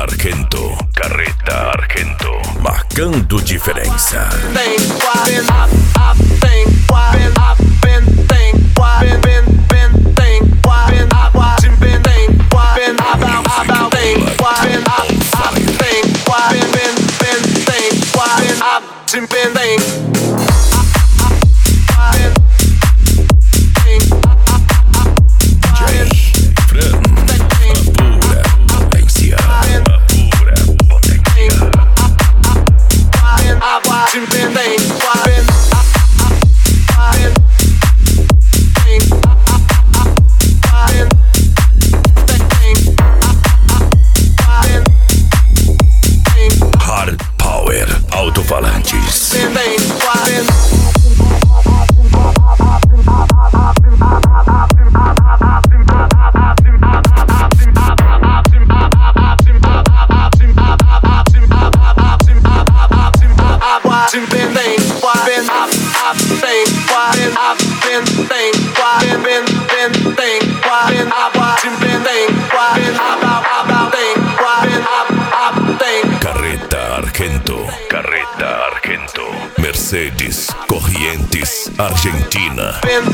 Argento, Carreta Argento, marcando diferença. Hard Power Alto-Falantes. Carreta Argento, Carreta Argento, Mercedes, Corrientes, Argentina.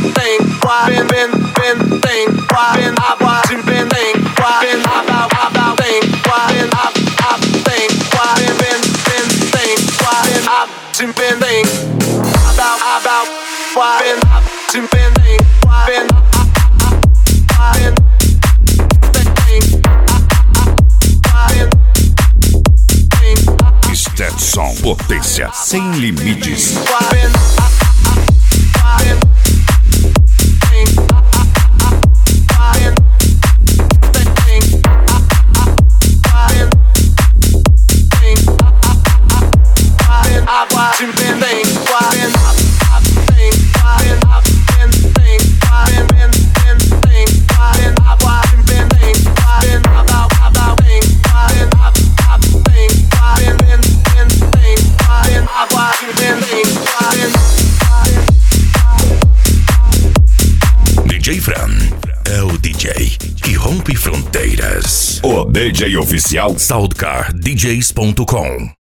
Stetson, potência sem limites. DJ Fran é o DJ que rompe fronteiras. O DJ oficial SoundCardDJs.com.